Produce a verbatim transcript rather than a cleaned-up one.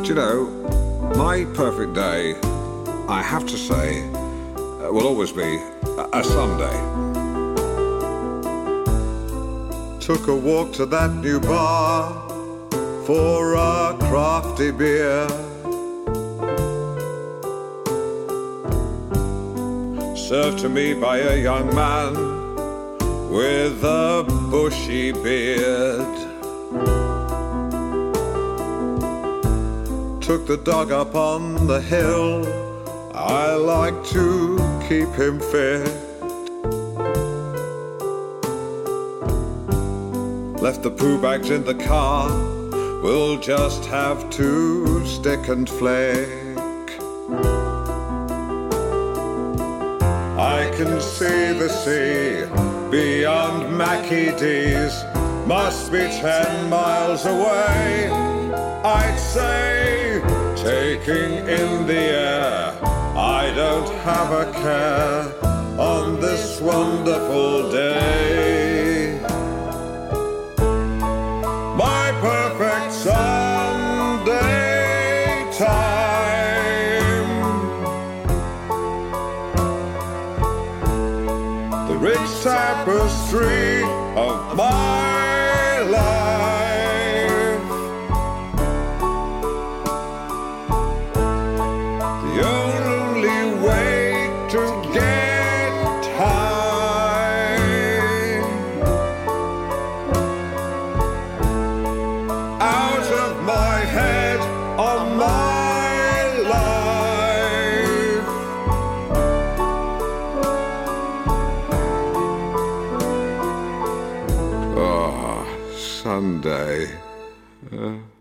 Do you know, my perfect day, I have to say, uh, will always be a, a Sunday. Took a walk to that new bar for a crafty beer. Served to me by a young man with a bushy beard. Took the dog up on the hill, I like to keep him fit. Left the poo bags in the car, we'll just have to stick and flick. I can see the sea beyond Mackie D's, must be ten miles away, I'd say, taking in the air. I don't have a care on this wonderful day. My perfect Sunday time. The rich tapestry of my life. The only way to get high. Out of my head on my life. Oh, Sunday. Uh.